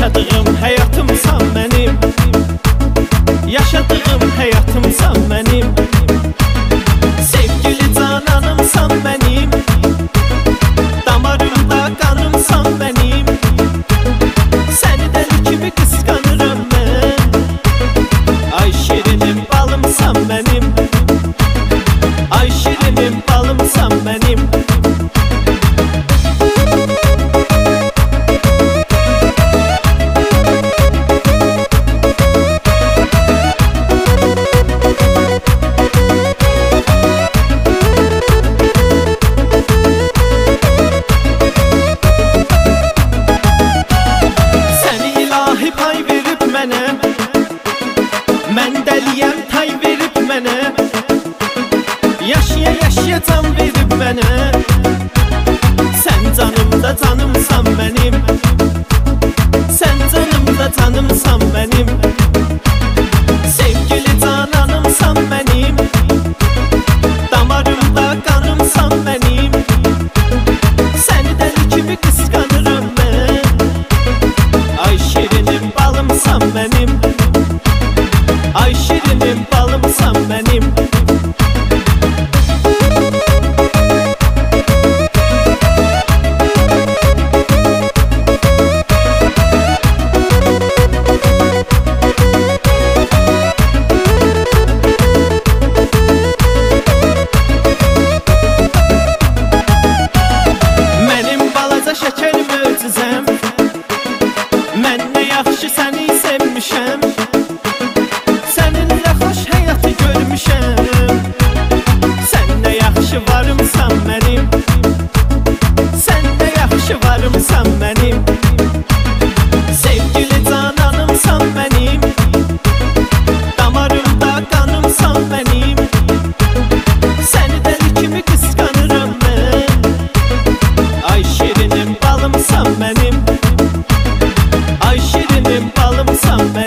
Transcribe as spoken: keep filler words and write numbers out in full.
Yaşadığım həyatımsan mənim, yaşadığım həyatımsan mənim. Sevgili cananımsan mənim, damarımda qanımsan mənim. Səni dəli kimi qısqanıram mən, ay şirinim balımsan mənim, ay şirinim balımsan mənim. Mən dəliyəm tay verib mənə, yaşaya yaşaya can verib mənə. Sən canımda canımsan mənim, sən canımda canımsan mənim. Sevgili cananımsan mənim, damarımda qanımsan mənim. Səni dəli kimi qısqanıram mən, ay şirinim balımsan mənim, ay şirinim balımsan mənim. Mənim balaca şəkər möcüzəm, mən nə yaxşı səni sevmişəm. Səninlə xoş həyatı görmüşəm, sən nə yaxşı varımsan mənim, sən nə yaxşı varımsan mənim. Sevgili cananımsan mənim, damarımda qanımsan mənim. Səni dəli kimi qısqanıram mən, ay şirinim balımsan mənim, ay şirinim balımsan mənim.